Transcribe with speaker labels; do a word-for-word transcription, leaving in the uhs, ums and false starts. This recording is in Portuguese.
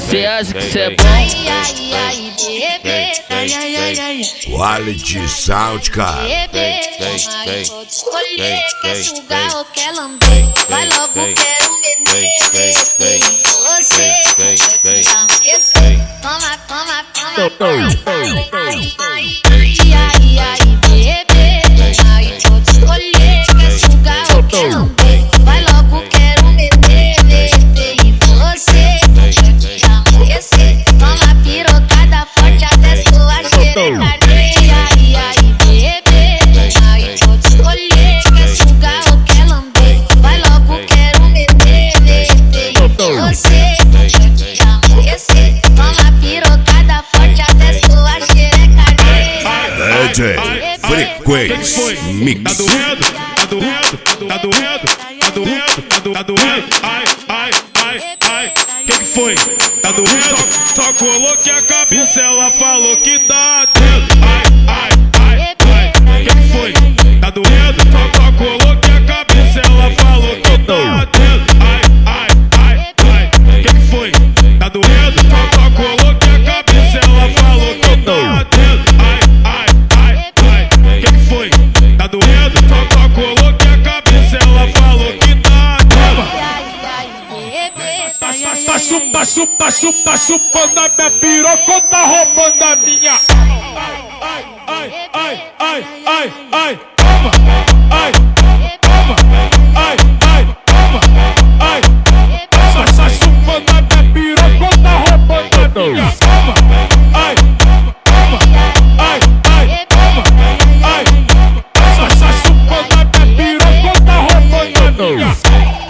Speaker 1: Cê acha que cê é bom?
Speaker 2: Ai, ai, ai, bebê. Ai, ai, ai, ai.
Speaker 3: Quality Sound, cara.
Speaker 2: Bebê, ai, pode escolher. Quer sugar ou quer lamber? Vai logo, quero beber. Você quer te aquecer? Toma, toma, toma, toma. Ai, ai, ai, ai, bebê. Ai, pode escolher. Quer sugar ou quer lamber? Vai logo, quero beber, beber. E você quer te aquecer? Toma pirocada forte até sua xereca arder. Ai, ai, bebê. Ai, pode escolher. Quer sugar ou quer lamber? Vai logo, quero beber, beber. E você quer te aquecer? Toma pirocada forte até sua xereca arder.
Speaker 3: D J Frequência Mix.
Speaker 4: Tá doendo, tá doendo, tá doendo, tá doendo, tá doendo. Ai, ai, ai, ai. Que que foi? Tá doendo? Só coloquei a cabeça, ela falou que tá doendo. Ai, ai, ai, ai. Que que foi? Tá doendo? Só, só coloquei a cabeça, ela falou que tá doendo. Ai, ai, ai, ai. Que que foi? Tá doendo? Só, só coloquei a cabeça, ela falou que tá doendo. Ai, ai, ai, ai. Que que foi? Tá doendo? Só, só coloquei a cabeça, ela falou que tá doendo. Tá chupa, chupa, chupa, chupando a minha piroca, tá roubando a minha. Ai, ai, ai, ai, ai, ai.